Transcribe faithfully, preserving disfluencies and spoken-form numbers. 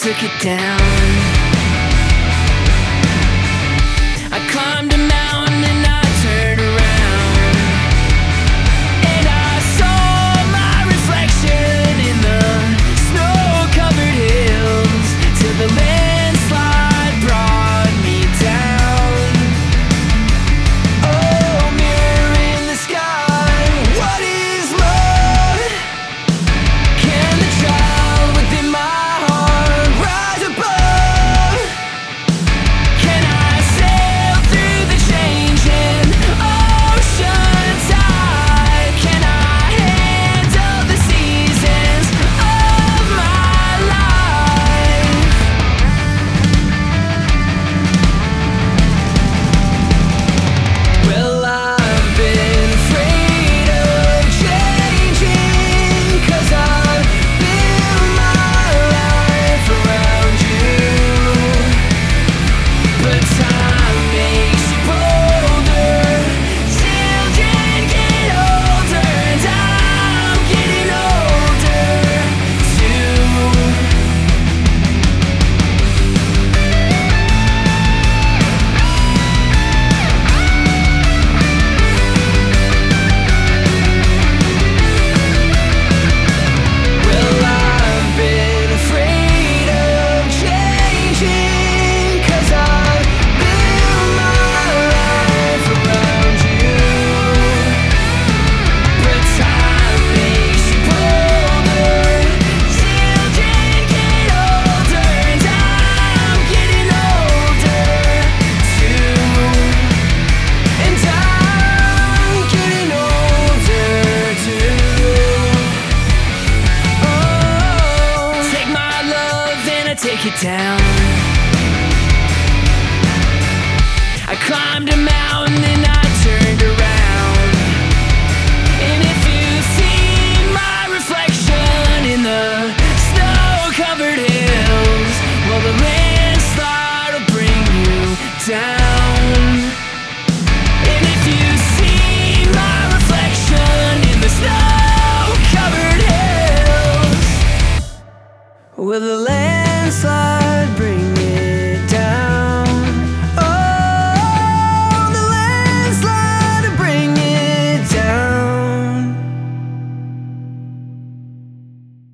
took it down. I climbed a mountain and I turned around, and I saw my reflection in the snow-covered hills, till the landslide brought me down. Oh, mirror in the sky, what is love? Can the child within my heart rise above? Can I sail through the changing ocean tide? Can I handle the seasons of my life? Well, I've been afraid of changing, 'cause I've built my life around you. But time makes you bolder, children get older, and I'm getting older too. Well, I've been afraid of changing, 'cause I've built my life around you. But time makes you bolder, children get older, and I'm getting older too. And I'm getting older too. Oh, take my love and I take it down. I climbed a mountain and I turned around, and if you've seen my reflection in the snow-covered hills, well, the landslide will bring you down. And if you see my reflection in the snow-covered hills, will the landslide